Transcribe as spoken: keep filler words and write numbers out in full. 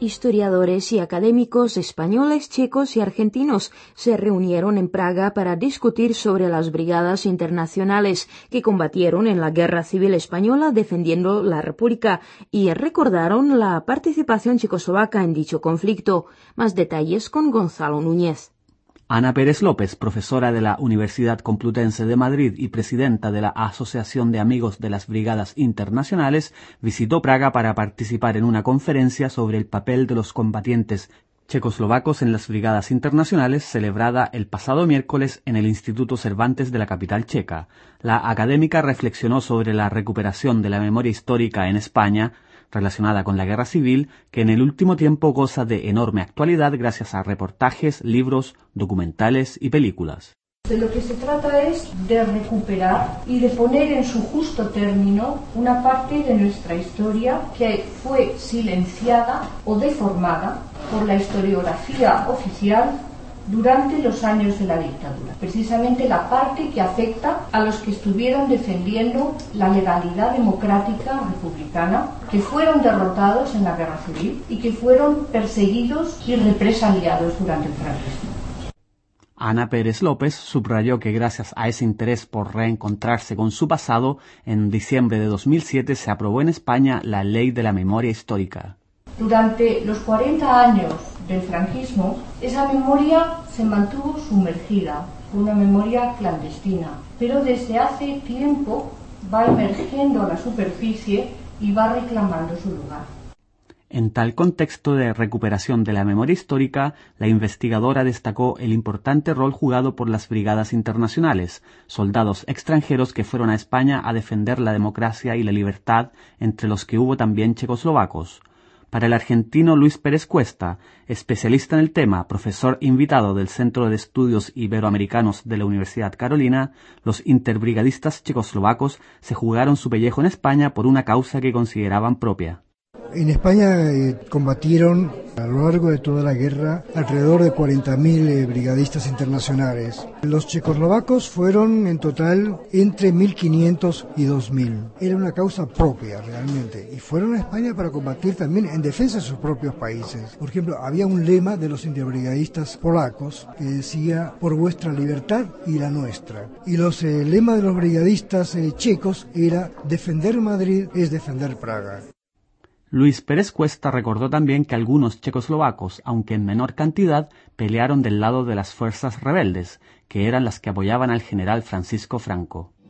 Historiadores y académicos españoles, checos y argentinos se reunieron en Praga para discutir sobre las brigadas internacionales que combatieron en la Guerra Civil Española defendiendo la República y recordaron la participación checoslovaca en dicho conflicto. Más detalles con Gonzalo Núñez. Ana Pérez López, profesora de la Universidad Complutense de Madrid y presidenta de la Asociación de Amigos de las Brigadas Internacionales, visitó Praga para participar en una conferencia sobre el papel de los combatientes checoslovacos en las brigadas internacionales celebrada el pasado miércoles en el Instituto Cervantes de la capital checa. La académica reflexionó sobre la recuperación de la memoria histórica en España, relacionada con la guerra civil, que en el último tiempo goza de enorme actualidad gracias a reportajes, libros, documentales y películas. De lo que se trata es de recuperar y de poner en su justo término una parte de nuestra historia que fue silenciada o deformada por la historiografía oficial durante los años de la dictadura. Precisamente la parte que afecta a los que estuvieron defendiendo la legalidad democrática republicana, que fueron derrotados en la guerra civil y que fueron perseguidos y represaliados durante el franquismo. Ana Pérez López subrayó que gracias a ese interés por reencontrarse con su pasado, en diciembre de dos mil siete se aprobó en España la Ley de la Memoria Histórica. Durante los cuarenta años del franquismo, esa memoria se mantuvo sumergida, fue una memoria clandestina, pero desde hace tiempo va emergiendo a la superficie y va reclamando su lugar. En tal contexto de recuperación de la memoria histórica, la investigadora destacó el importante rol jugado por las brigadas internacionales, soldados extranjeros que fueron a España a defender la democracia y la libertad, entre los que hubo también checoslovacos. Para el argentino Luis Pérez Cuesta, especialista en el tema, profesor invitado del Centro de Estudios Iberoamericanos de la Universidad Carolina, los interbrigadistas checoslovacos se jugaron su pellejo en España por una causa que consideraban propia. En España eh, combatieron a lo largo de toda la guerra alrededor de cuarenta mil eh, brigadistas internacionales. Los checoslovacos fueron en total entre mil quinientos y dos mil. Era una causa propia realmente. Y fueron a España para combatir también en defensa de sus propios países. Por ejemplo, había un lema de los interbrigadistas polacos que decía por vuestra libertad y la nuestra. Y los eh, lemas de los brigadistas eh, checos era defender Madrid es defender Praga. Luis Pérez Cuesta recordó también que algunos checoslovacos, aunque en menor cantidad, pelearon del lado de las fuerzas rebeldes, que eran las que apoyaban al general Francisco Franco.